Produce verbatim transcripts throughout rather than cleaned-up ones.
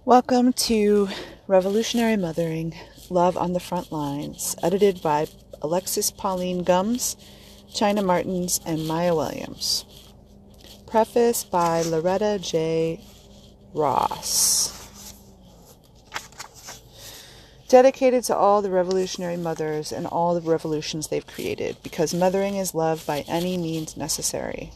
Welcome to Revolutionary Mothering, Love on the Front Lines, edited by Alexis Pauline Gumbs, China Martins, and Maya Williams. Preface by Loretta J. Ross. Dedicated to all the revolutionary mothers and all the revolutions they've created, because mothering is love by any means necessary.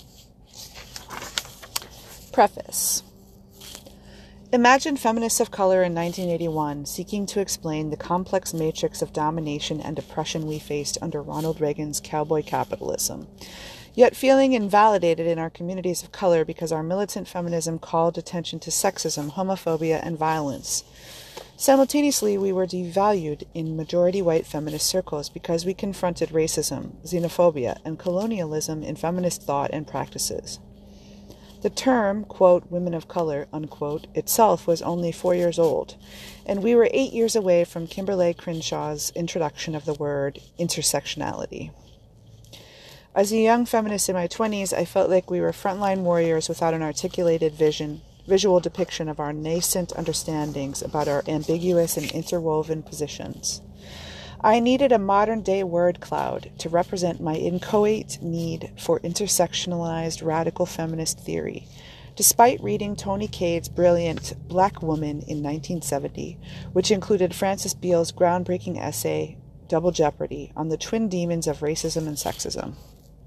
Preface. Imagine feminists of color in nineteen eighty-one seeking to explain the complex matrix of domination and oppression we faced under Ronald Reagan's cowboy capitalism, yet feeling invalidated in our communities of color because our militant feminism called attention to sexism, homophobia, and violence. Simultaneously, we were devalued in majority white feminist circles because we confronted racism, xenophobia, and colonialism in feminist thought and practices. The term, quote, women of color, unquote, itself was only four years old, and we were eight years away from Kimberlé Crenshaw's introduction of the word intersectionality. As a young feminist in my twenties, I felt like we were frontline warriors without an articulated vision, visual depiction of our nascent understandings about our ambiguous and interwoven positions. I needed a modern-day word cloud to represent my inchoate need for intersectionalized radical feminist theory, despite reading Toni Cade's brilliant Black Woman in nineteen seventy, which included Frances Beale's groundbreaking essay, Double Jeopardy, on the twin demons of racism and sexism.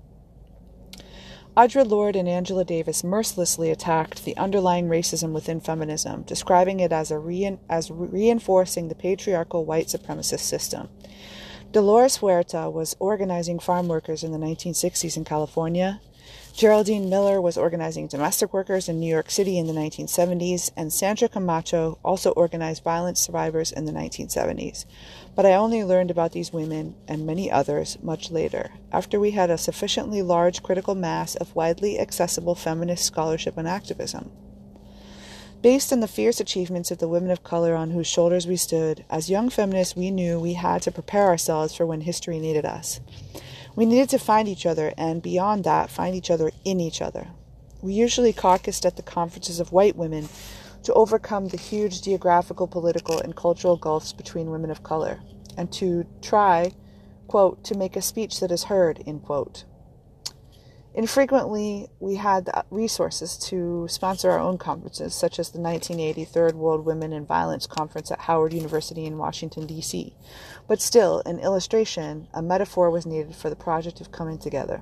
Audre Lorde and Angela Davis mercilessly attacked the underlying racism within feminism, describing it as, a rein- as reinforcing the patriarchal white supremacist system. Dolores Huerta was organizing farm workers in the nineteen sixties in California. Geraldine Miller was organizing domestic workers in New York City in the nineteen seventies, and Sandra Camacho also organized violence survivors in the nineteen seventies. But I only learned about these women, and many others, much later, after we had a sufficiently large critical mass of widely accessible feminist scholarship and activism. Based on the fierce achievements of the women of color on whose shoulders we stood, as young feminists we knew we had to prepare ourselves for when history needed us. We needed to find each other, and beyond that, find each other in each other. We usually caucused at the conferences of white women to overcome the huge geographical, political, and cultural gulfs between women of color, and to try, quote, to make a speech that is heard, end quote. Infrequently, we had the resources to sponsor our own conferences, such as the nineteen eighty Third World Women in Violence Conference at Howard University in Washington, D C But still, an illustration, a metaphor was needed for the project of coming together.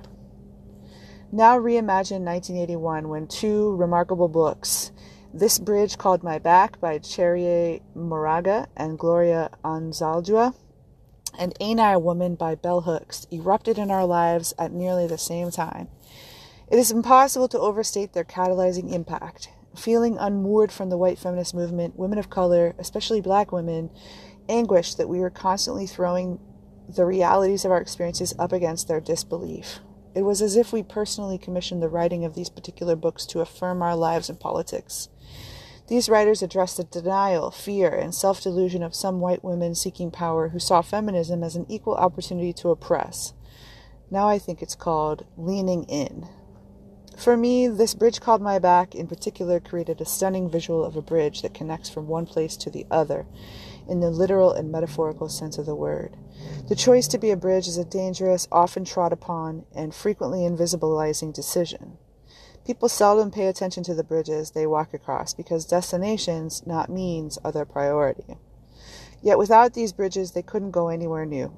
Now reimagine nineteen eighty-one when two remarkable books, This Bridge Called My Back by Cherye Moraga and Gloria Anzaldúa, and Ain't I a Woman by Bell Hooks, erupted in our lives at nearly the same time. It is impossible to overstate their catalyzing impact. Feeling unmoored from the white feminist movement, women of color, especially Black women, anguished that we were constantly throwing the realities of our experiences up against their disbelief. It was as if we personally commissioned the writing of these particular books to affirm our lives in politics. These writers addressed the denial, fear, and self-delusion of some white women seeking power who saw feminism as an equal opportunity to oppress. Now I think it's called leaning in. For me, This Bridge Called My Back in particular created a stunning visual of a bridge that connects from one place to the other, in the literal and metaphorical sense of the word. The choice to be a bridge is a dangerous, often trod upon, and frequently invisibilizing decision. People seldom pay attention to the bridges they walk across because destinations, not means, are their priority. Yet without these bridges, they couldn't go anywhere new.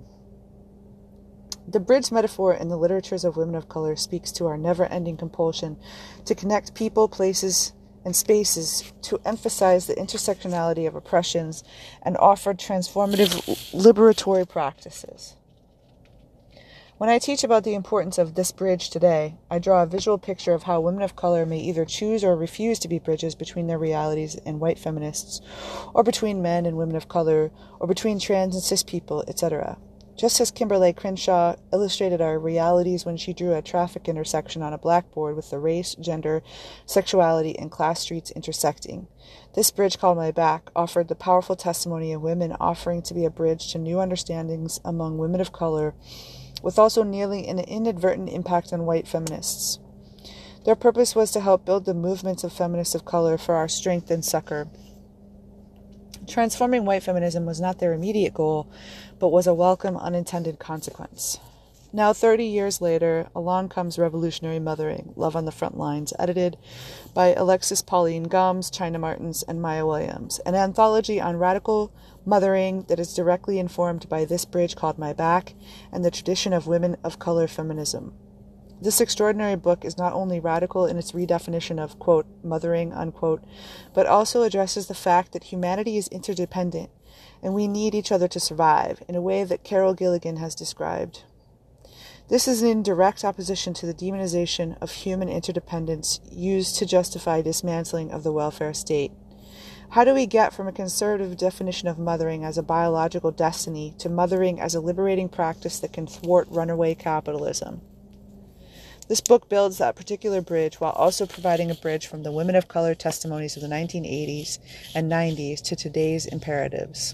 The bridge metaphor in the literatures of women of color speaks to our never-ending compulsion to connect people, places, and spaces to emphasize the intersectionality of oppressions and offer transformative liberatory practices. When I teach about the importance of this bridge today, I draw a visual picture of how women of color may either choose or refuse to be bridges between their realities and white feminists, or between men and women of color, or between trans and cis people, et cetera. Just as Kimberlé Crenshaw illustrated our realities when she drew a traffic intersection on a blackboard with the race, gender, sexuality, and class streets intersecting. This Bridge Called My Back offered the powerful testimony of women offering to be a bridge to new understandings among women of color, with also nearly an inadvertent impact on white feminists. Their purpose was to help build the movements of feminists of color for our strength and succor. Transforming white feminism was not their immediate goal, but was a welcome unintended consequence. Now, thirty years later, along comes Revolutionary Mothering, Love on the Front Lines, edited by Alexis Pauline Gumbs, China Martins, and Maya Williams, an anthology on radical mothering that is directly informed by This Bridge Called My Back and the tradition of women of color feminism. This extraordinary book is not only radical in its redefinition of, quote, mothering, unquote, but also addresses the fact that humanity is interdependent and we need each other to survive in a way that Carol Gilligan has described. This is in direct opposition to the demonization of human interdependence used to justify dismantling of the welfare state. How do we get from a conservative definition of mothering as a biological destiny to mothering as a liberating practice that can thwart runaway capitalism? This book builds that particular bridge while also providing a bridge from the women of color testimonies of the nineteen eighties and nineties to today's imperatives.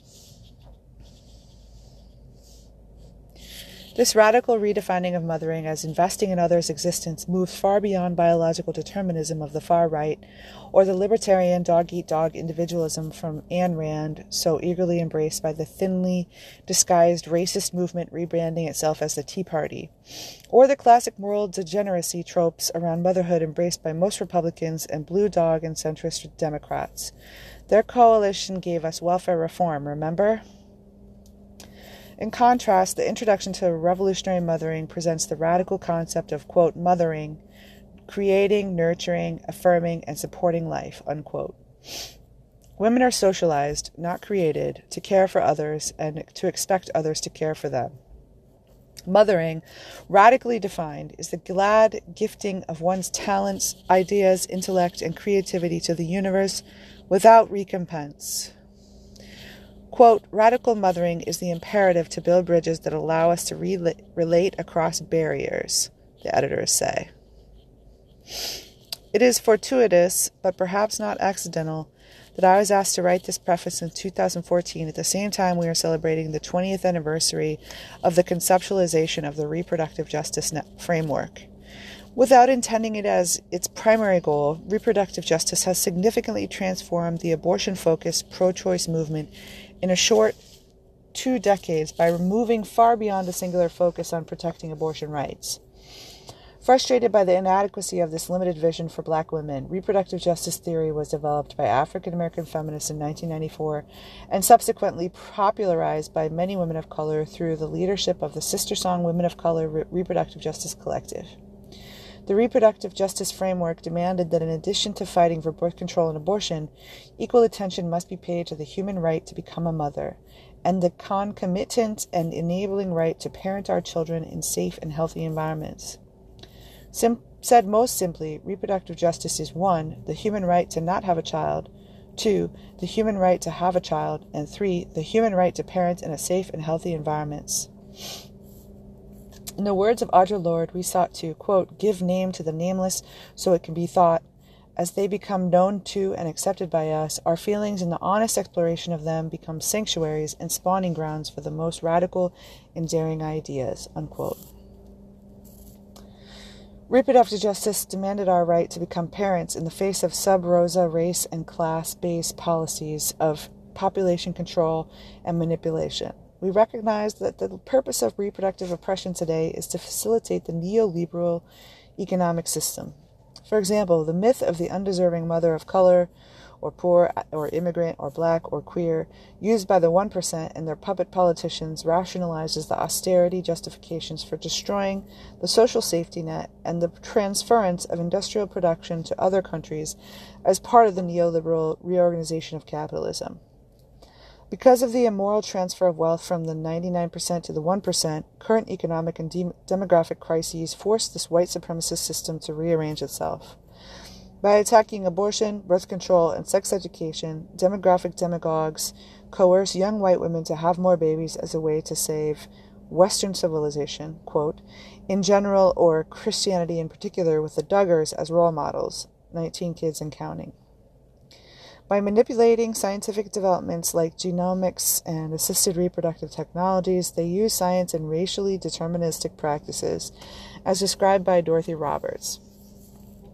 This radical redefining of mothering as investing in others' existence moves far beyond biological determinism of the far right or the libertarian dog-eat-dog individualism from Ayn Rand, so eagerly embraced by the thinly disguised racist movement rebranding itself as the Tea Party, or the classic moral degeneracy tropes around motherhood embraced by most Republicans and blue dog and centrist Democrats. Their coalition gave us welfare reform, remember? In contrast, the introduction to Revolutionary Mothering presents the radical concept of, quote, mothering, creating, nurturing, affirming, and supporting life, unquote. Women are socialized, not created, to care for others and to expect others to care for them. Mothering, radically defined, is the glad gifting of one's talents, ideas, intellect, and creativity to the universe without recompense. Quote, radical mothering is the imperative to build bridges that allow us to re- relate across barriers, the editors say. It is fortuitous, but perhaps not accidental, that I was asked to write this preface in two thousand fourteen at the same time we are celebrating the twentieth anniversary of the conceptualization of the reproductive justice net framework. Without intending it as its primary goal, reproductive justice has significantly transformed the abortion-focused pro-choice movement in a short two decades by removing far beyond a singular focus on protecting abortion rights. Frustrated by the inadequacy of this limited vision for black women, reproductive justice theory was developed by African American feminists in nineteen ninety-four and subsequently popularized by many women of color through the leadership of the Sister Song Women of Color Re- Reproductive Justice Collective. The reproductive justice framework demanded that in addition to fighting for birth control and abortion, equal attention must be paid to the human right to become a mother, and the concomitant and enabling right to parent our children in safe and healthy environments. Sim- said most simply, reproductive justice is one, the human right to not have a child, two, the human right to have a child, and three, the human right to parent in a safe and healthy environments. In the words of Audre Lorde, we sought to, quote, give name to the nameless so it can be thought. As they become known to and accepted by us, our feelings in the honest exploration of them become sanctuaries and spawning grounds for the most radical and daring ideas, unquote. Reproductive justice demanded our right to become parents in the face of sub-rosa race and class-based policies of population control and manipulation. We recognize that the purpose of reproductive oppression today is to facilitate the neoliberal economic system. For example, the myth of the undeserving mother of color, or poor, or immigrant, or black, or queer, used by the one percent and their puppet politicians, rationalizes the austerity justifications for destroying the social safety net and the transference of industrial production to other countries as part of the neoliberal reorganization of capitalism. Because of the immoral transfer of wealth from the ninety-nine percent to the one percent, current economic and de- demographic crises force this white supremacist system to rearrange itself. By attacking abortion, birth control, and sex education, demographic demagogues coerce young white women to have more babies as a way to save Western civilization, quote, in general, or Christianity in particular, with the Duggars as role models, nineteen kids and counting. By manipulating scientific developments like genomics and assisted reproductive technologies, they use science in racially deterministic practices, as described by Dorothy Roberts.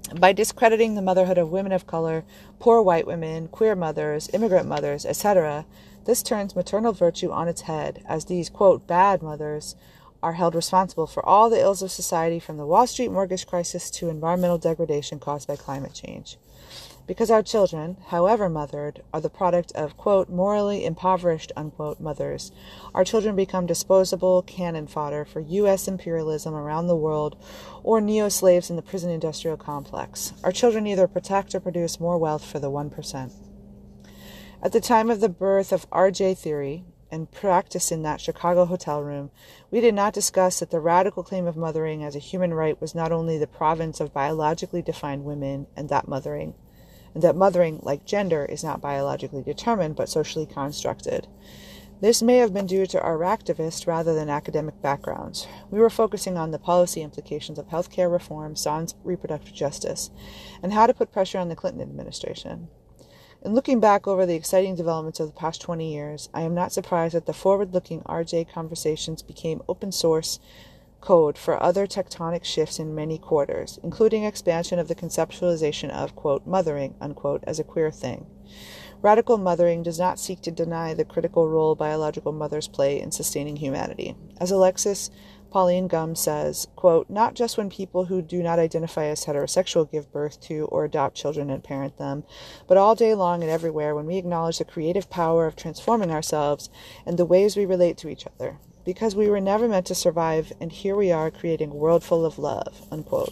By discrediting the motherhood of women of color, poor white women, queer mothers, immigrant mothers, et cetera, this turns maternal virtue on its head, as these, quote, bad mothers are held responsible for all the ills of society, from the Wall Street mortgage crisis to environmental degradation caused by climate change. Because our children, however mothered, are the product of, quote, morally impoverished, unquote, mothers, our children become disposable cannon fodder for U S imperialism around the world or neo-slaves in the prison industrial complex. Our children either protect or produce more wealth for the one percent. At the time of the birth of R J theory and practice in that Chicago hotel room, we did not discuss that the radical claim of mothering as a human right was not only the province of biologically defined women, and that mothering and that mothering, like gender, is not biologically determined but socially constructed. This may have been due to our activist rather than academic backgrounds. We were focusing on the policy implications of healthcare reform, sans reproductive justice, and how to put pressure on the Clinton administration. In looking back over the exciting developments of the past twenty years, I am not surprised that the forward-looking R J conversations became open source code for other tectonic shifts in many quarters, including expansion of the conceptualization of, quote, mothering, unquote, as a queer thing. Radical mothering does not seek to deny the critical role biological mothers play in sustaining humanity. As Alexis Pauline Gumbs says, quote, not just when people who do not identify as heterosexual give birth to or adopt children and parent them, but all day long and everywhere when we acknowledge the creative power of transforming ourselves and the ways we relate to each other. Because we were never meant to survive, and here we are creating a world full of love, unquote.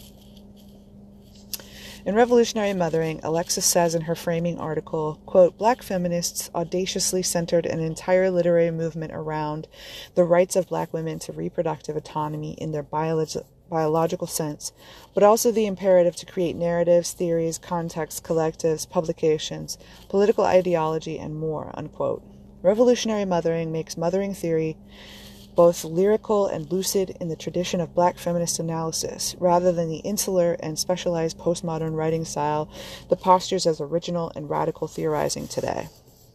In Revolutionary Mothering, Alexis says in her framing article, quote, Black feminists audaciously centered an entire literary movement around the rights of Black women to reproductive autonomy in their biolog- biological sense, but also the imperative to create narratives, theories, contexts, collectives, publications, political ideology, and more, unquote. Revolutionary Mothering makes mothering theory both lyrical and lucid in the tradition of Black feminist analysis, rather than the insular and specialized postmodern writing style that postures as original and radical theorizing today.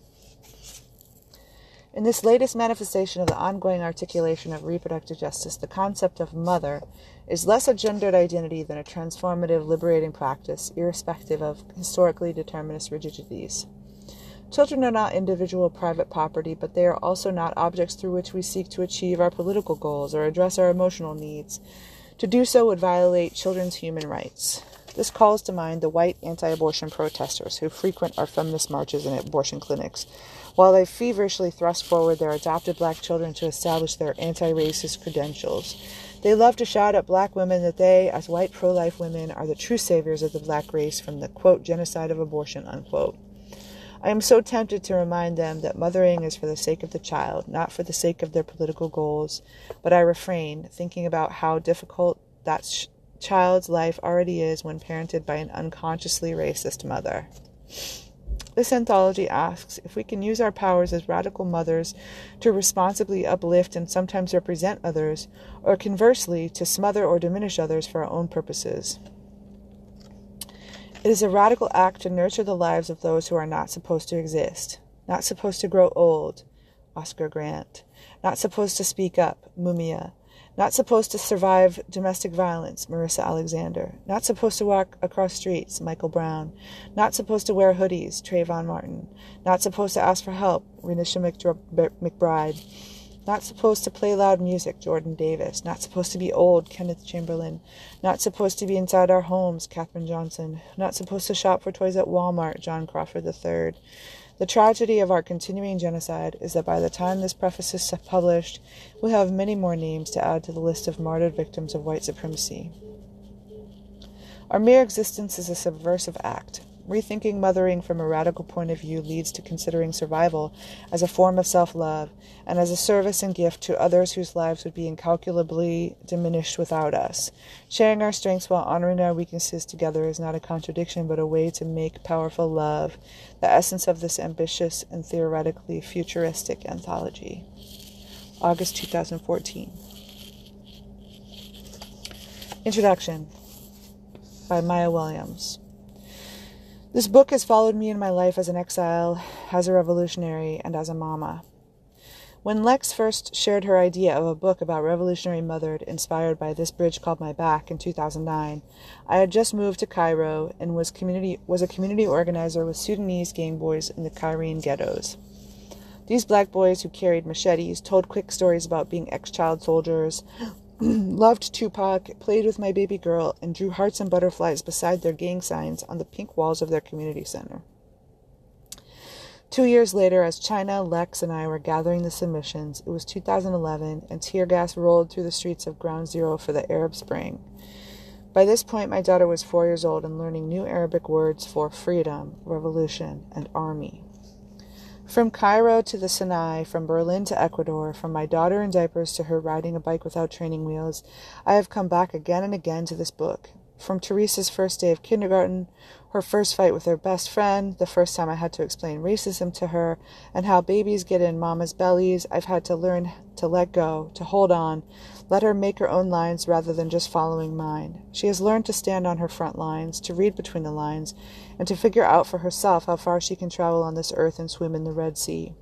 In this latest manifestation of the ongoing articulation of reproductive justice, the concept of mother is less a gendered identity than a transformative, liberating practice, irrespective of historically determinist rigidities. Children are not individual private property, but they are also not objects through which we seek to achieve our political goals or address our emotional needs. To do so would violate children's human rights. This calls to mind the white anti-abortion protesters who frequent our feminist marches and abortion clinics, while they feverishly thrust forward their adopted Black children to establish their anti-racist credentials. They love to shout at Black women that they, as white pro-life women, are the true saviors of the Black race from the, quote, genocide of abortion, unquote. I am so tempted to remind them that mothering is for the sake of the child, not for the sake of their political goals, but I refrain, thinking about how difficult that sh- child's life already is when parented by an unconsciously racist mother. This anthology asks if we can use our powers as radical mothers to responsibly uplift and sometimes represent others, or conversely, to smother or diminish others for our own purposes. It is a radical act to nurture the lives of those who are not supposed to exist, not supposed to grow old, Oscar Grant, not supposed to speak up, Mumia, not supposed to survive domestic violence, Marissa Alexander, not supposed to walk across streets, Michael Brown, not supposed to wear hoodies, Trayvon Martin, not supposed to ask for help, Renisha McBride, not supposed to play loud music, Jordan Davis. Not supposed to be old, Kenneth Chamberlain. Not supposed to be inside our homes, Katherine Johnson. Not supposed to shop for toys at Walmart, John Crawford the third. The tragedy of our continuing genocide is that by the time this preface is published, we'll have many more names to add to the list of martyred victims of white supremacy. Our mere existence is a subversive act. Rethinking mothering from a radical point of view leads to considering survival as a form of self-love and as a service and gift to others whose lives would be incalculably diminished without us. Sharing our strengths while honoring our weaknesses together is not a contradiction, but a way to make powerful love, the essence of this ambitious and theoretically futuristic anthology. August two thousand fourteen. Introduction by Maya Williams. This book has followed me in my life as an exile, as a revolutionary, and as a mama. When Lex first shared her idea of a book about revolutionary motherhood inspired by This Bridge Called My Back in two thousand nine, I had just moved to Cairo and was community was a community organizer with Sudanese gang boys in the Cairene ghettos. These black boys who carried machetes, told quick stories about being ex-child soldiers, loved Tupac, played with my baby girl, and drew hearts and butterflies beside their gang signs on the pink walls of their community center. Two years later, as China, Lex, and I were gathering the submissions, it was two thousand eleven, and tear gas rolled through the streets of Ground Zero for the Arab Spring. By this point, my daughter was four years old and learning new Arabic words for freedom, revolution, and army. From Cairo to the Sinai, from Berlin to Ecuador, from my daughter in diapers to her riding a bike without training wheels, I have come back again and again to this book. From Teresa's first day of kindergarten, her first fight with her best friend, the first time I had to explain racism to her, and how babies get in mama's bellies, I've had to learn to let go, to hold on, let her make her own lines rather than just following mine. She has learned to stand on her front lines, to read between the lines, and to figure out for herself how far she can travel on this earth and swim in the Red Sea.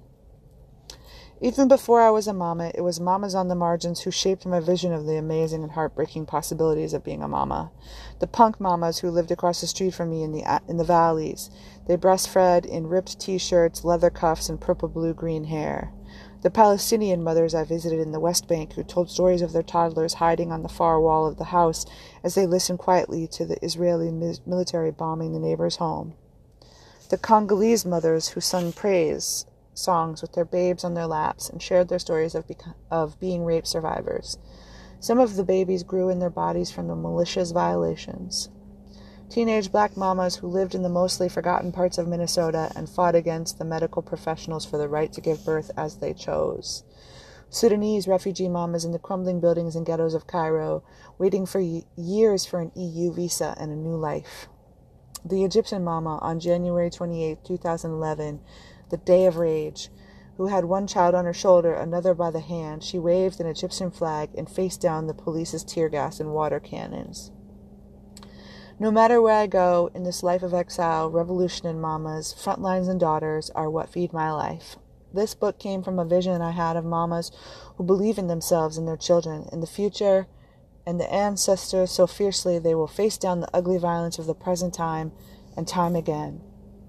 Even before I was a mama, it was mamas on the margins who shaped my vision of the amazing and heartbreaking possibilities of being a mama. The punk mamas who lived across the street from me in the in the valleys. They breastfed in ripped t-shirts, leather cuffs, and purple, blue, green hair. The Palestinian mothers I visited in the West Bank who told stories of their toddlers hiding on the far wall of the house as they listened quietly to the Israeli military bombing the neighbor's home. The Congolese mothers who sung praise songs with their babes on their laps and shared their stories of, beco- of being rape survivors. Some of the babies grew in their bodies from the militia's violations. Teenage black mamas who lived in the mostly forgotten parts of Minnesota and fought against the medical professionals for the right to give birth as they chose. Sudanese refugee mamas in the crumbling buildings and ghettos of Cairo, waiting for y- years for an E U visa and a new life. The Egyptian mama on January twenty-eighth, twenty eleven, the Day of Rage, who had one child on her shoulder, another by the hand. She waved an Egyptian flag and faced down the police's tear gas and water cannons. No matter where I go in this life of exile, revolution and mamas, frontlines and daughters are what feed my life. This book came from a vision I had of mamas who believe in themselves and their children, in the future, and the ancestors so fiercely they will face down the ugly violence of the present time and time again.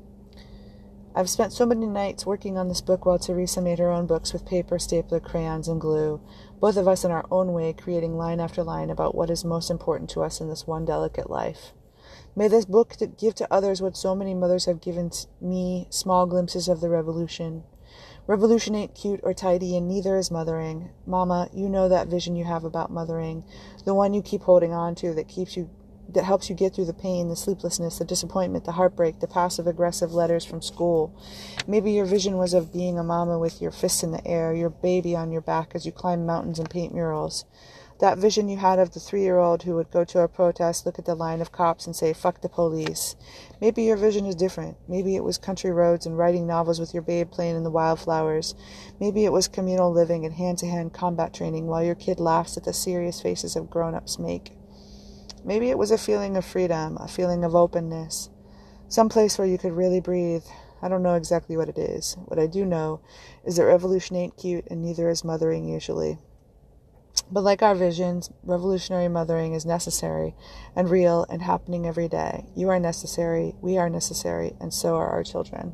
I've spent so many nights working on this book while Teresa made her own books with paper, stapler, crayons, and glue, both of us in our own way creating line after line about what is most important to us in this one delicate life. May this book give to others what so many mothers have given me, small glimpses of the revolution. Revolution ain't cute or tidy, and neither is mothering. Mama, you know that vision you have about mothering, the one you keep holding on to that keeps you that helps you get through the pain, the sleeplessness, the disappointment, the heartbreak, the passive-aggressive letters from school. Maybe your vision was of being a mama with your fists in the air, your baby on your back as you climb mountains and paint murals. That vision you had of the three-year-old who would go to a protest, look at the line of cops, and say, "Fuck the police." Maybe your vision is different. Maybe it was country roads and writing novels with your babe playing in the wildflowers. Maybe it was communal living and hand-to-hand combat training while your kid laughs at the serious faces of grown-ups make. Maybe it was a feeling of freedom, a feeling of openness, some place where you could really breathe. I don't know exactly what it is. What I do know is that revolution ain't cute, and neither is mothering usually. But like our visions, revolutionary mothering is necessary and real and happening every day. You are necessary, we are necessary, and so are our children.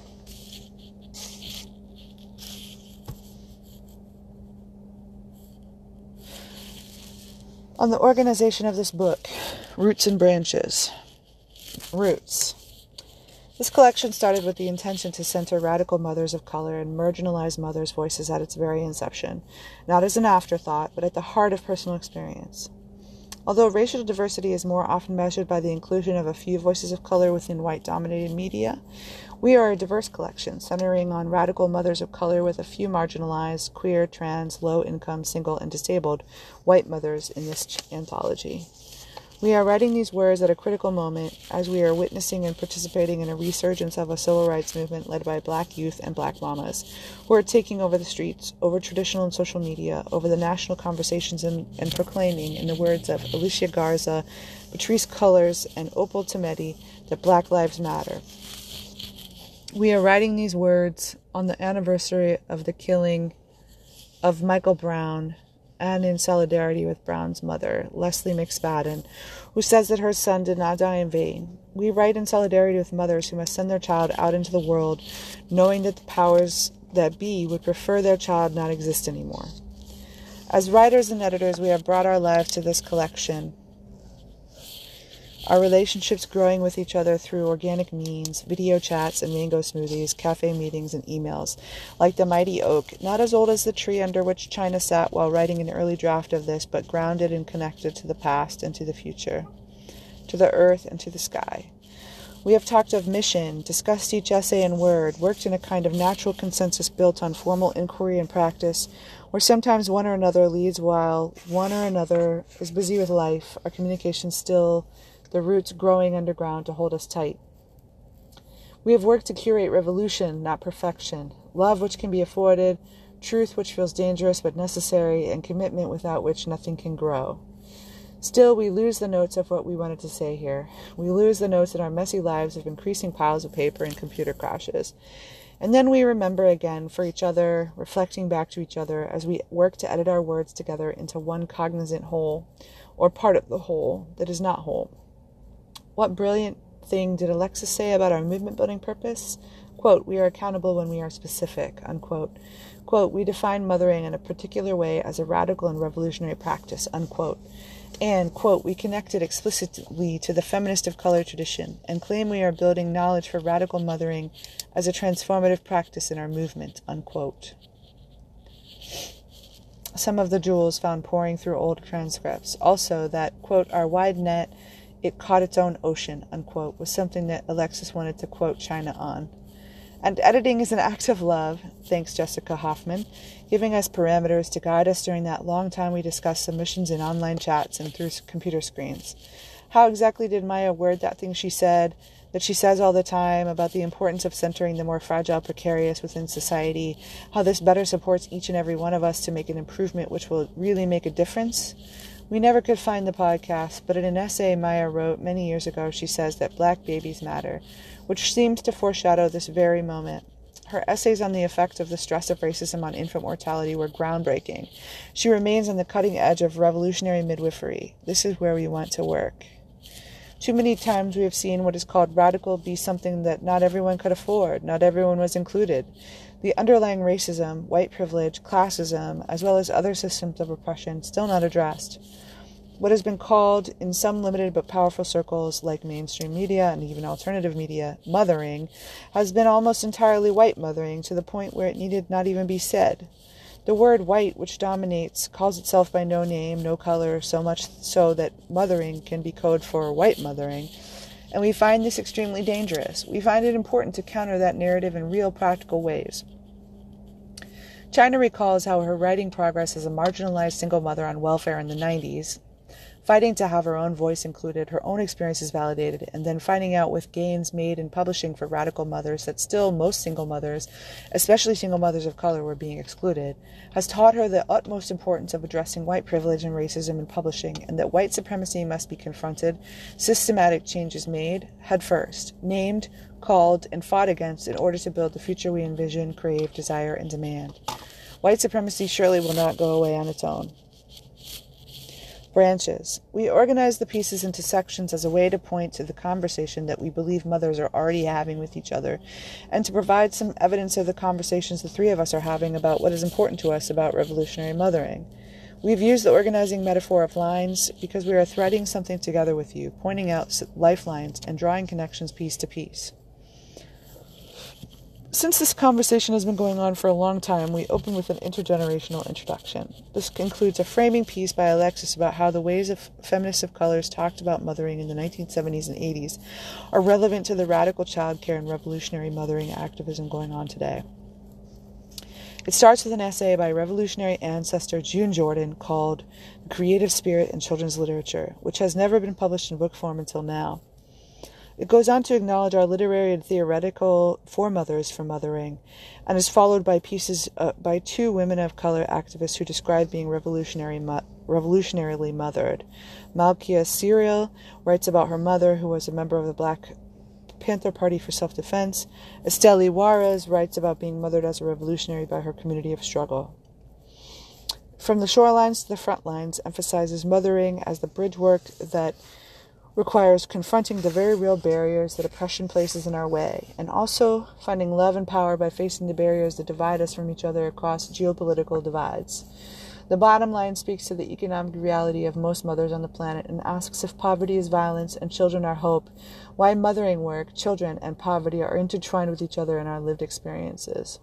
On the organization of this book, Roots and Branches. Roots. This collection started with the intention to center radical mothers of color and marginalized mothers' voices at its very inception, not as an afterthought, but at the heart of personal experience. Although racial diversity is more often measured by the inclusion of a few voices of color within white-dominated media, we are a diverse collection centering on radical mothers of color with a few marginalized, queer, trans, low-income, single, and disabled white mothers in this anthology. We are writing these words at a critical moment as we are witnessing and participating in a resurgence of a civil rights movement led by black youth and black mamas who are taking over the streets, over traditional and social media, over the national conversations and, and proclaiming, in the words of Alicia Garza, Patrisse Cullors, and Opal Tometi, that Black Lives Matter. We are writing these words on the anniversary of the killing of Michael Brown, and in solidarity with Brown's mother, Leslie McSpadden, who says that her son did not die in vain. We write in solidarity with mothers who must send their child out into the world, knowing that the powers that be would prefer their child not exist anymore. As writers and editors, we have brought our lives to this collection, our relationships growing with each other through organic means, video chats and mango smoothies, cafe meetings and emails, like the mighty oak, not as old as the tree under which China sat while writing an early draft of this, but grounded and connected to the past and to the future, to the earth and to the sky. We have talked of mission, discussed each essay and word, worked in a kind of natural consensus built on formal inquiry and practice, where sometimes one or another leads while one or another is busy with life, our communication still, the roots growing underground to hold us tight. We have worked to curate revolution, not perfection, love which can be afforded, truth which feels dangerous but necessary, and commitment without which nothing can grow. Still, we lose the notes of what we wanted to say here. We lose the notes in our messy lives of increasing piles of paper and computer crashes. And then we remember again for each other, reflecting back to each other as we work to edit our words together into one cognizant whole, or part of the whole that is not whole. What brilliant thing did Alexis say about our movement-building purpose? Quote, we are accountable when we are specific, unquote. Quote, we define mothering in a particular way as a radical and revolutionary practice, unquote. And, quote, we connect it explicitly to the feminist of color tradition and claim we are building knowledge for radical mothering as a transformative practice in our movement, unquote. Some of the jewels found pouring through old transcripts. Also that, quote, our wide net, it caught its own ocean, unquote, was something that Alexis wanted to quote China on. And editing is an act of love, thanks Jessica Hoffman, giving us parameters to guide us during that long time we discussed submissions in online chats and through computer screens. How exactly did Maya word that thing she said, that she says all the time, about the importance of centering the more fragile precarious within society, how this better supports each and every one of us to make an improvement which will really make a difference? We never could find the podcast, but in an essay Maya wrote many years ago, she says that black babies matter, which seems to foreshadow this very moment. Her essays on the effect of the stress of racism on infant mortality were groundbreaking. She remains on the cutting edge of revolutionary midwifery. This is where we want to work. Too many times we have seen what is called radical be something that not everyone could afford, not everyone was included. The underlying racism, white privilege, classism, as well as other systems of oppression still not addressed. What has been called, in some limited but powerful circles like mainstream media and even alternative media, mothering, has been almost entirely white mothering to the point where it needed not even be said. The word white, which dominates, calls itself by no name, no color, so much so that mothering can be code for white mothering. And we find this extremely dangerous. We find it important to counter that narrative in real practical ways. China recalls how her writing progress as a marginalized single mother on welfare in the nineties, fighting to have her own voice included, her own experiences validated, and then finding out with gains made in publishing for radical mothers that still most single mothers, especially single mothers of color, were being excluded, has taught her the utmost importance of addressing white privilege and racism in publishing, and that white supremacy must be confronted, systematic changes made, head first, named, called, and fought against in order to build the future we envision, crave, desire, and demand. White supremacy surely will not go away on its own. Branches. We organize the pieces into sections as a way to point to the conversation that we believe mothers are already having with each other, and to provide some evidence of the conversations the three of us are having about what is important to us about revolutionary mothering. We've used the organizing metaphor of lines because we are threading something together with you, pointing out lifelines and drawing connections piece to piece. Since this conversation has been going on for a long time, we open with an intergenerational introduction. This includes a framing piece by Alexis about how the ways of feminists of colors talked about mothering in the nineteen seventies and eighties are relevant to the radical childcare and revolutionary mothering activism going on today. It starts with an essay by revolutionary ancestor June Jordan called The Creative Spirit in Children's Literature, which has never been published in book form until now. It goes on to acknowledge our literary and theoretical foremothers for mothering, and is followed by pieces uh, by two women of color activists who describe being revolutionary mo- revolutionarily mothered. Malkia Serial writes about her mother, who was a member of the Black Panther Party for Self-Defense. Esteli Juarez writes about being mothered as a revolutionary by her community of struggle. From the shorelines to the front lines emphasizes mothering as the bridge work that requires confronting the very real barriers that oppression places in our way, and also finding love and power by facing the barriers that divide us from each other across geopolitical divides. The bottom line speaks to the economic reality of most mothers on the planet and asks if poverty is violence and children are hope, why mothering work, children, and poverty are intertwined with each other in our lived experiences.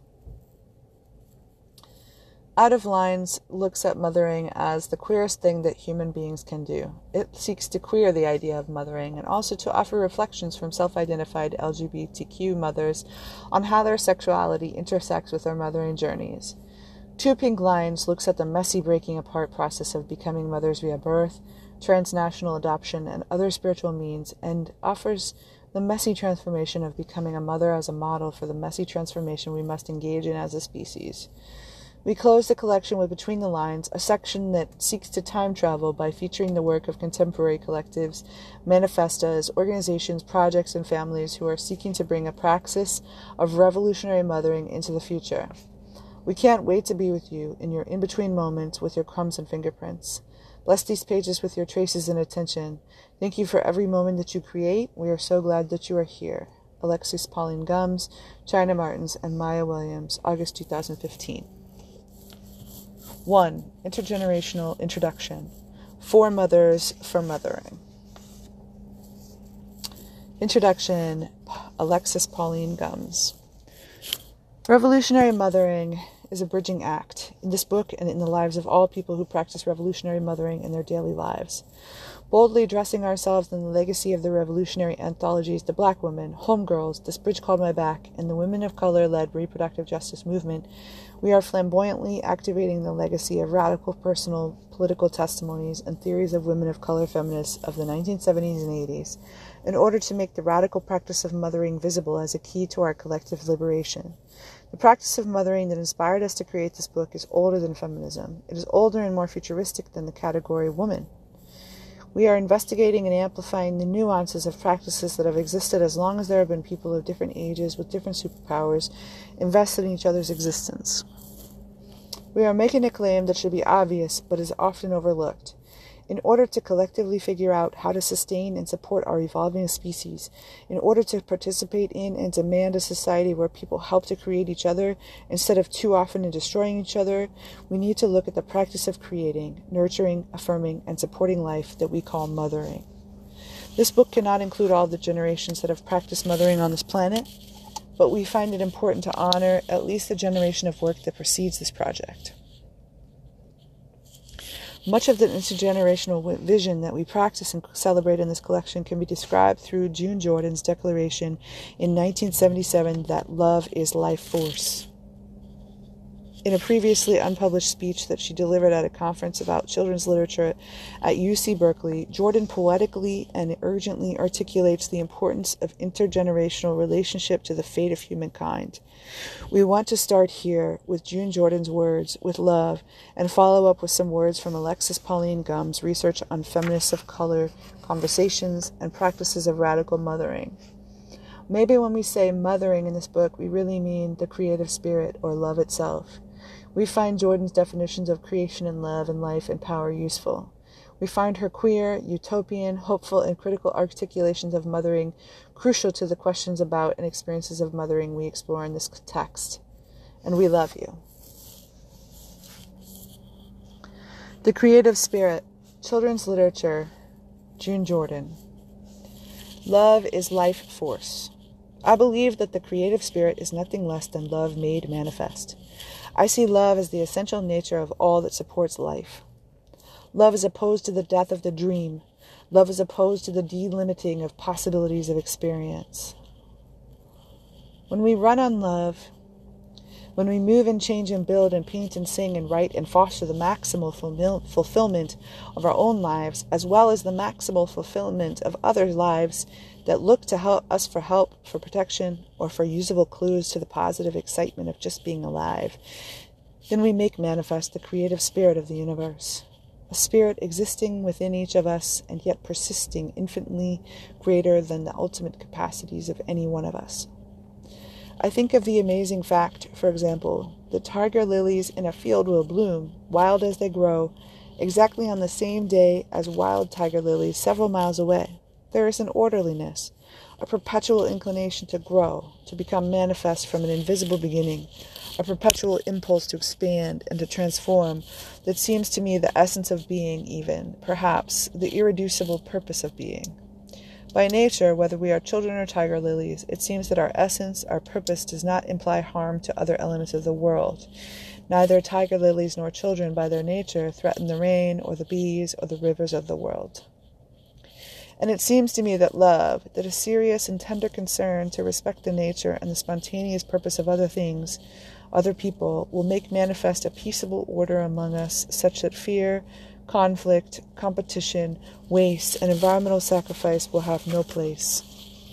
Out of Lines looks at mothering as the queerest thing that human beings can do. It seeks to queer the idea of mothering and also to offer reflections from self-identified L G B T Q mothers on how their sexuality intersects with their mothering journeys. Two Pink Lines looks at the messy breaking apart process of becoming mothers via birth, transnational adoption, and other spiritual means, and offers the messy transformation of becoming a mother as a model for the messy transformation we must engage in as a species. We close the collection with Between the Lines, a section that seeks to time travel by featuring the work of contemporary collectives, manifestas, organizations, projects, and families who are seeking to bring a praxis of revolutionary mothering into the future. We can't wait to be with you in your in-between moments with your crumbs and fingerprints. Bless these pages with your traces and attention. Thank you for every moment that you create. We are so glad that you are here. Alexis Pauline Gumbs, China Martins, and Maya Williams, August two thousand fifteen. one. Intergenerational Introduction. For Mothers for Mothering. Introduction. Alexis Pauline Gumbs. Revolutionary mothering is a bridging act in this book and in the lives of all people who practice revolutionary mothering in their daily lives. Boldly dressing ourselves in the legacy of the revolutionary anthologies The Black Woman, Homegirls, This Bridge Called My Back, and the women of color-led reproductive justice movement, we are flamboyantly activating the legacy of radical personal political testimonies and theories of women of color feminists of the nineteen seventies and eighties in order to make the radical practice of mothering visible as a key to our collective liberation. The practice of mothering that inspired us to create this book is older than feminism. It is older and more futuristic than the category woman. We are investigating and amplifying the nuances of practices that have existed as long as there have been people of different ages with different superpowers invested in each other's existence. We are making a claim that should be obvious but is often overlooked. In order to collectively figure out how to sustain and support our evolving species, in order to participate in and demand a society where people help to create each other instead of too often in destroying each other, we need to look at the practice of creating, nurturing, affirming, and supporting life that we call mothering. This book cannot include all the generations that have practiced mothering on this planet, but we find it important to honor at least the generation of work that precedes this project. Much of the intergenerational vision that we practice and celebrate in this collection can be described through June Jordan's declaration in nineteen seventy-seven that love is life force. In a previously unpublished speech that she delivered at a conference about children's literature at U C Berkeley, Jordan poetically and urgently articulates the importance of intergenerational relationship to the fate of humankind. We want to start here with June Jordan's words, with love, and follow up with some words from Alexis Pauline Gumbs' research on feminists of color, conversations, and practices of radical mothering. Maybe when we say mothering in this book, we really mean the creative spirit or love itself. We find Jordan's definitions of creation and love and life and power useful. We find her queer, utopian, hopeful, and critical articulations of mothering crucial to the questions about and experiences of mothering we explore in this text. And we love you. The Creative Spirit, Children's Literature, June Jordan. Love is life force. I believe that the creative spirit is nothing less than love made manifest. I see love as the essential nature of all that supports life. Love is opposed to the death of the dream. Love is opposed to the delimiting of possibilities of experience. When we run on love, when we move and change and build and paint and sing and write and foster the maximal fulfill- fulfillment of our own lives, as well as the maximal fulfillment of others' lives that look to help us for help, for protection, or for usable clues to the positive excitement of just being alive, then we make manifest the creative spirit of the universe, a spirit existing within each of us and yet persisting infinitely greater than the ultimate capacities of any one of us. I think of the amazing fact, for example, the tiger lilies in a field will bloom, wild as they grow, exactly on the same day as wild tiger lilies several miles away. There is an orderliness, a perpetual inclination to grow, to become manifest from an invisible beginning, a perpetual impulse to expand and to transform that seems to me the essence of being, even, perhaps, the irreducible purpose of being. By nature, whether we are children or tiger lilies, it seems that our essence, our purpose, does not imply harm to other elements of the world. Neither tiger lilies nor children, by their nature, threaten the rain or the bees or the rivers of the world. And it seems to me that love, that a serious and tender concern to respect the nature and the spontaneous purpose of other things, other people, will make manifest a peaceable order among us, such that fear, conflict, competition, waste, and environmental sacrifice will have no place.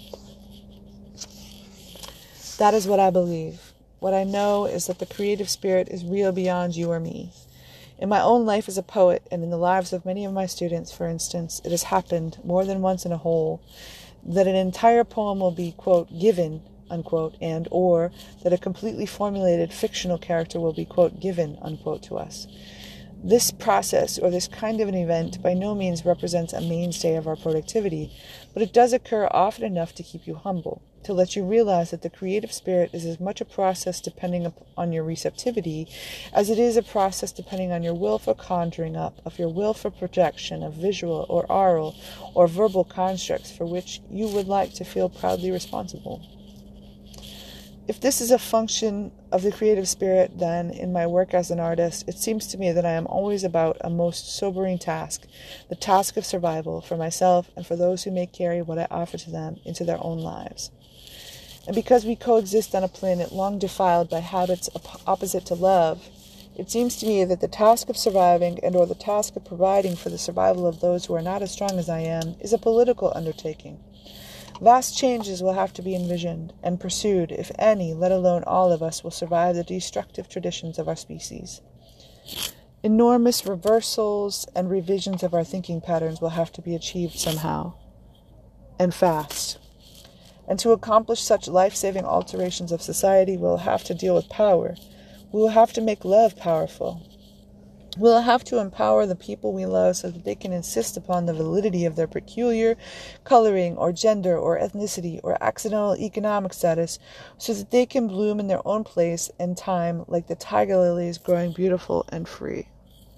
That is what I believe. What I know is that the creative spirit is real beyond you or me. In my own life as a poet, and in the lives of many of my students, for instance, it has happened more than once in a whole that an entire poem will be, quote, given, unquote, and or that a completely formulated fictional character will be, quote, given, unquote, to us. This process, or this kind of an event, by no means represents a mainstay of our productivity, but it does occur often enough to keep you humble, to let you realize that the creative spirit is as much a process depending on your receptivity as it is a process depending on your will for conjuring up, of your will for projection of visual or oral or verbal constructs for which you would like to feel proudly responsible. If this is a function of the creative spirit, then, in my work as an artist, it seems to me that I am always about a most sobering task, the task of survival for myself and for those who may carry what I offer to them into their own lives. And because we coexist on a planet long defiled by habits op- opposite to love, it seems to me that the task of surviving and or the task of providing for the survival of those who are not as strong as I am is a political undertaking. Vast changes will have to be envisioned and pursued if any, let alone all of us, will survive the destructive traditions of our species. Enormous reversals and revisions of our thinking patterns will have to be achieved somehow, and fast. And to accomplish such life-saving alterations of society, we'll have to deal with power. We will have to make love powerful. We'll have to empower the people we love so that they can insist upon the validity of their peculiar coloring or gender or ethnicity or accidental economic status so that they can bloom in their own place and time like the tiger lilies growing beautiful and free.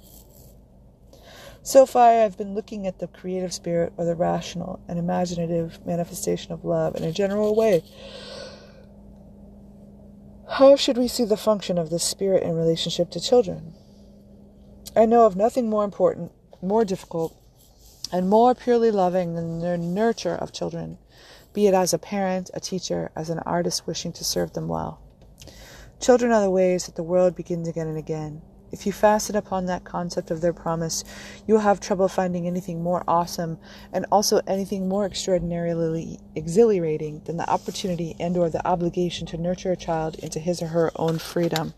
So far, I've been looking at the creative spirit or the rational and imaginative manifestation of love in a general way. How should we see the function of this spirit in relationship to children? I know of nothing more important, more difficult, and more purely loving than the nurture of children, be it as a parent, a teacher, as an artist wishing to serve them well. Children are the ways that the world begins again and again. If you fasten upon that concept of their promise, you will have trouble finding anything more awesome and also anything more extraordinarily exhilarating than the opportunity and or the obligation to nurture a child into his or her own freedom.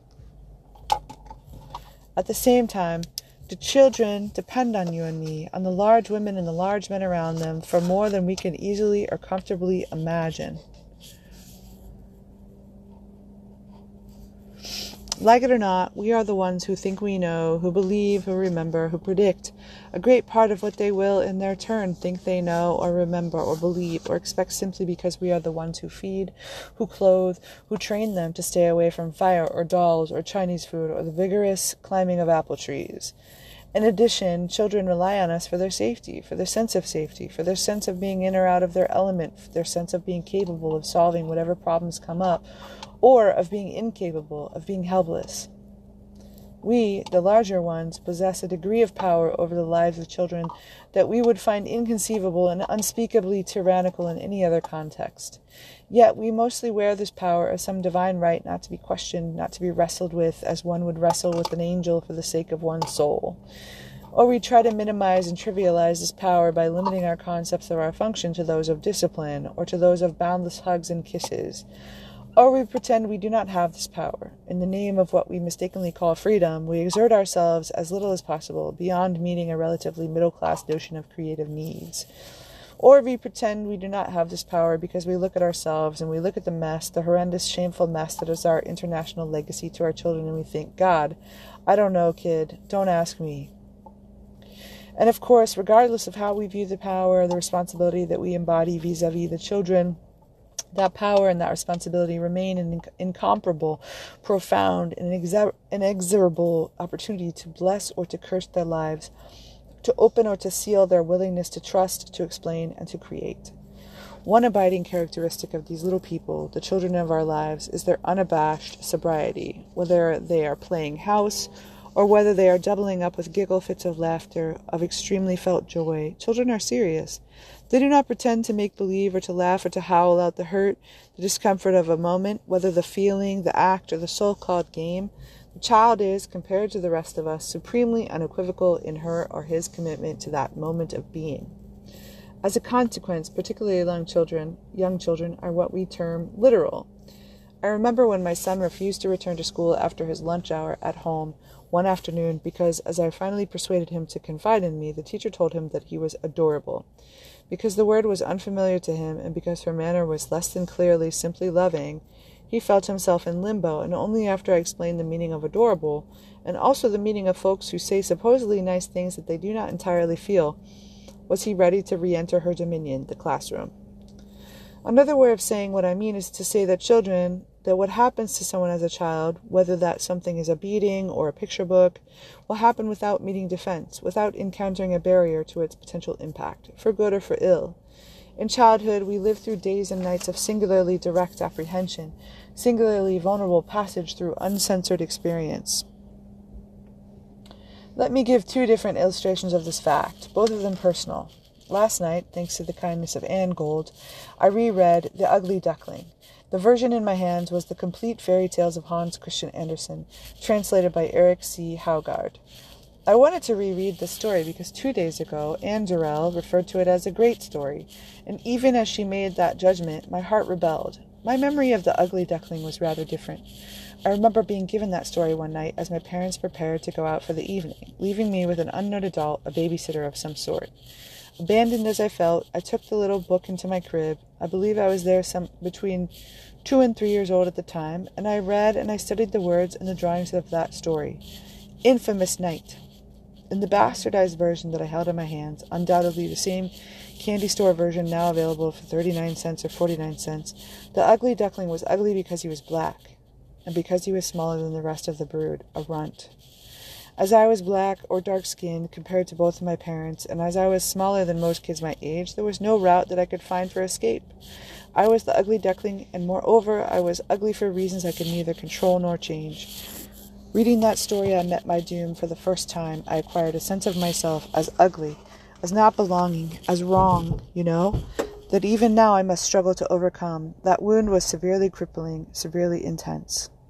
At the same time, the children depend on you and me, on the large women and the large men around them, for more than we can easily or comfortably imagine. Like it or not, we are the ones who think we know, who believe, who remember, who predict a great part of what they will in their turn think they know or remember or believe or expect simply because we are the ones who feed, who clothe, who train them to stay away from fire or dolls or Chinese food or the vigorous climbing of apple trees. In addition, children rely on us for their safety, for their sense of safety, for their sense of being in or out of their element, for their sense of being capable of solving whatever problems come up, or of being incapable, of being helpless. We, the larger ones, possess a degree of power over the lives of children that we would find inconceivable and unspeakably tyrannical in any other context. Yet we mostly wear this power as some divine right not to be questioned, not to be wrestled with, as one would wrestle with an angel for the sake of one's soul. Or we try to minimize and trivialize this power by limiting our concepts of our function to those of discipline, or to those of boundless hugs and kisses. Or we pretend we do not have this power. In the name of what we mistakenly call freedom, we exert ourselves as little as possible, beyond meeting a relatively middle-class notion of creative needs. Or we pretend we do not have this power because we look at ourselves and we look at the mess, the horrendous, shameful mess that is our international legacy to our children, and we think, God, I don't know, kid, don't ask me. And of course, regardless of how we view the power, the responsibility that we embody vis-a-vis the children, that power and that responsibility remain an inc- incomparable, profound, and inexor- inexorable opportunity to bless or to curse their lives, to open or to seal their willingness to trust, to explain, and to create. One abiding characteristic of these little people, the children of our lives, is their unabashed sobriety, whether they are playing house or whether they are doubling up with giggle fits of laughter, of extremely felt joy. Children are serious. They do not pretend to make believe or to laugh or to howl out the hurt, the discomfort of a moment, whether the feeling, the act, or the so-called game. The child is, compared to the rest of us, supremely unequivocal in her or his commitment to that moment of being. As a consequence, particularly young children, young children are what we term literal. I remember when my son refused to return to school after his lunch hour at home one afternoon because, as I finally persuaded him to confide in me, the teacher told him that he was adorable. Because the word was unfamiliar to him and because her manner was less than clearly simply loving, he felt himself in limbo, and only after I explained the meaning of adorable, and also the meaning of folks who say supposedly nice things that they do not entirely feel, was he ready to re-enter her dominion, the classroom. Another way of saying what I mean is to say that children, that what happens to someone as a child, whether that something is a beating or a picture book, will happen without meeting defense, without encountering a barrier to its potential impact, for good or for ill. In childhood, we live through days and nights of singularly direct apprehension, singularly vulnerable passage through uncensored experience. Let me give two different illustrations of this fact, both of them personal. Last night, thanks to the kindness of Anne Gold, I reread The Ugly Duckling. The version in my hands was The Complete Fairy Tales of Hans Christian Andersen, translated by Eric C. Haugard. I wanted to reread the story because two days ago, Anne Durrell referred to it as a great story, and even as she made that judgment, my heart rebelled. My memory of The Ugly Duckling was rather different. I remember being given that story one night as my parents prepared to go out for the evening, leaving me with an unknown adult, a babysitter of some sort. Abandoned as I felt, I took the little book into my crib. I believe I was there some between two and three years old at the time, and I read and I studied the words and the drawings of that story. Infamous night. In the bastardized version that I held in my hands, undoubtedly the same candy store version now available for thirty-nine cents or forty-nine cents, the ugly duckling was ugly because he was black, and because he was smaller than the rest of the brood, a runt. As I was black or dark-skinned compared to both of my parents, and as I was smaller than most kids my age, there was no route that I could find for escape. I was the ugly duckling, and moreover, I was ugly for reasons I could neither control nor change. Reading that story, I met my doom for the first time. I acquired a sense of myself as ugly, as not belonging, as wrong, you know, that even now I must struggle to overcome. That wound was severely crippling, severely intense.